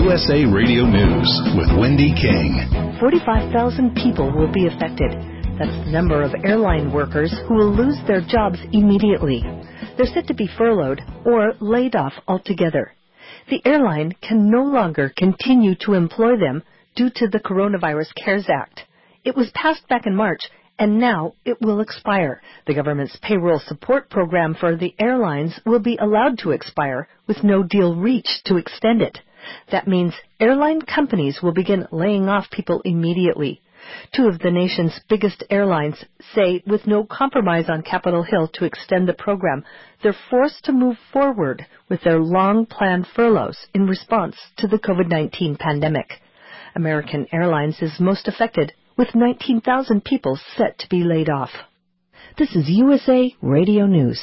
USA Radio News with Wendy King. 45,000 people will be affected. That's the number of airline workers who will lose their jobs immediately. They're set to be furloughed or laid off altogether. The airline can no longer continue to employ them due to the Coronavirus CARES Act. It was passed back in March, and now it will expire. The government's payroll support program for the airlines will be allowed to expire with no deal reached to extend it. That means airline companies will begin laying off people immediately. Two of the nation's biggest airlines say with no compromise on Capitol Hill to extend the program, they're forced to move forward with their long-planned furloughs in response to the COVID-19 pandemic. American Airlines is most affected, with 19,000 people set to be laid off. This is USA Radio News.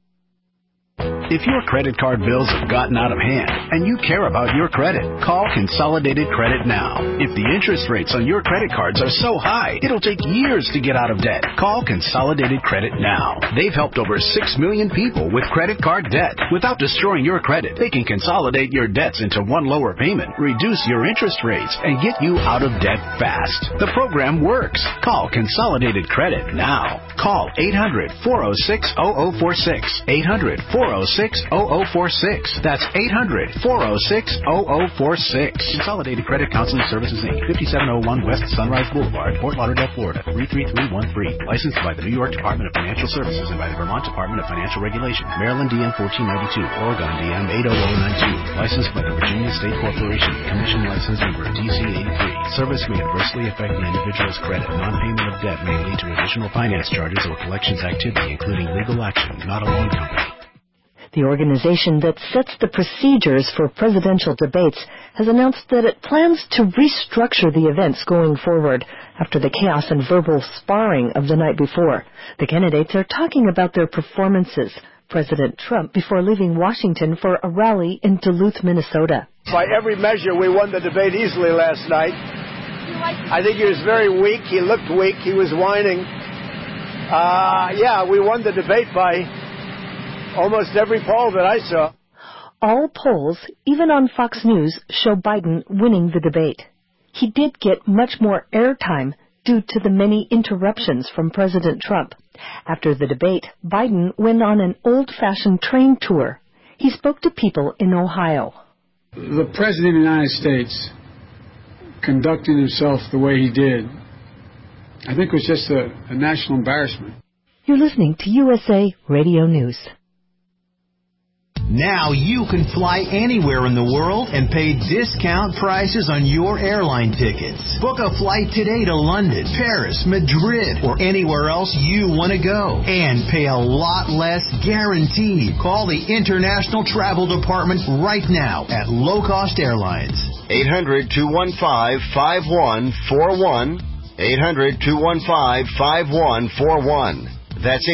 If your credit card bills have gotten out of hand and you care about your credit, call Consolidated Credit now. If the interest rates on your credit cards are so high, it'll take years to get out of debt. Call Consolidated Credit now. They've helped over 6 million people with credit card debt. Without destroying your credit, they can consolidate your debts into one lower payment, reduce your interest rates, and get you out of debt fast. The program works. Call Consolidated Credit now. Call 800-406-0046. 800-406-0046. That's 800-406-0046. Consolidated Credit Counseling Services, Inc., 5701 West Sunrise Boulevard, Fort Lauderdale, Florida, 33313. Licensed by the New York Department of Financial Services and by the Vermont Department of Financial Regulation. Maryland DN 1492, Oregon DN 80092. Licensed by the Virginia State Corporation. Commission license number DC 83. Service may adversely affect the individual's credit. Non-payment of debt may lead to additional finance charges or collections activity, including legal action, not a loan company. The organization that sets the procedures for presidential debates has announced that it plans to restructure the events going forward after the chaos and verbal sparring of the night before. The candidates are talking about their performances. President Trump before leaving Washington for a rally in Duluth, Minnesota. By every measure, we won the debate easily last night. I think he was very weak. He looked weak. He was whining. We won the debate by almost every poll that I saw. All polls, even on Fox News, show Biden winning the debate. He did get much more airtime due to the many interruptions from President Trump. After the debate, Biden went on an old-fashioned train tour. He spoke to people in Ohio. The President of the United States conducting himself the way he did, I think was just a national embarrassment. You're listening to USA Radio News. Now you can fly anywhere in the world and pay discount prices on your airline tickets. Book a flight today to London, Paris, Madrid, or anywhere else you want to go. And pay a lot less guaranteed. Call the International Travel Department right now at Low Cost Airlines. 800-215-5141. 800-215-5141. That's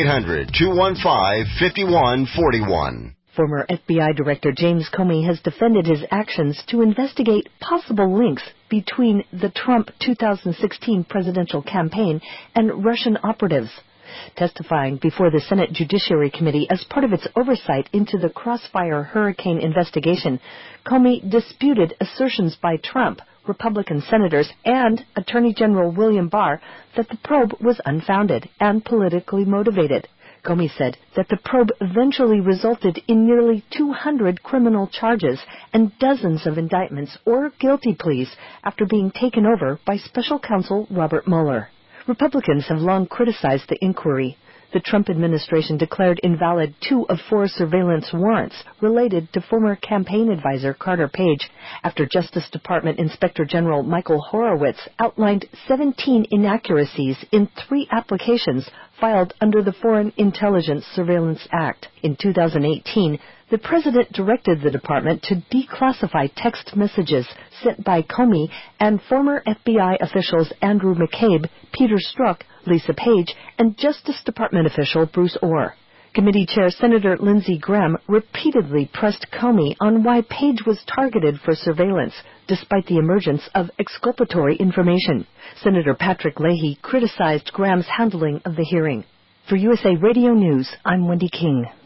800-215-5141. Former FBI Director James Comey has defended his actions to investigate possible links between the Trump 2016 presidential campaign and Russian operatives. Testifying before the Senate Judiciary Committee as part of its oversight into the Crossfire hurricane investigation, Comey disputed assertions by Trump, Republican senators, and Attorney General William Barr that the probe was unfounded and politically motivated. Comey said that the probe eventually resulted in nearly 200 criminal charges and dozens of indictments or guilty pleas after being taken over by special counsel Robert Mueller. Republicans have long criticized the inquiry. The Trump administration declared invalid 2 of 4 surveillance warrants related to former campaign advisor Carter Page after Justice Department Inspector General Michael Horowitz outlined 17 inaccuracies in 3 applications filed under the Foreign Intelligence Surveillance Act. In 2018, the president directed the department to declassify text messages sent by Comey and former FBI officials Andrew McCabe, Peter Strzok, Lisa Page, and Justice Department official Bruce Orr. Committee Chair Senator Lindsey Graham repeatedly pressed Comey on why Page was targeted for surveillance, despite the emergence of exculpatory information. Senator Patrick Leahy criticized Graham's handling of the hearing. For USA Radio News, I'm Wendy King.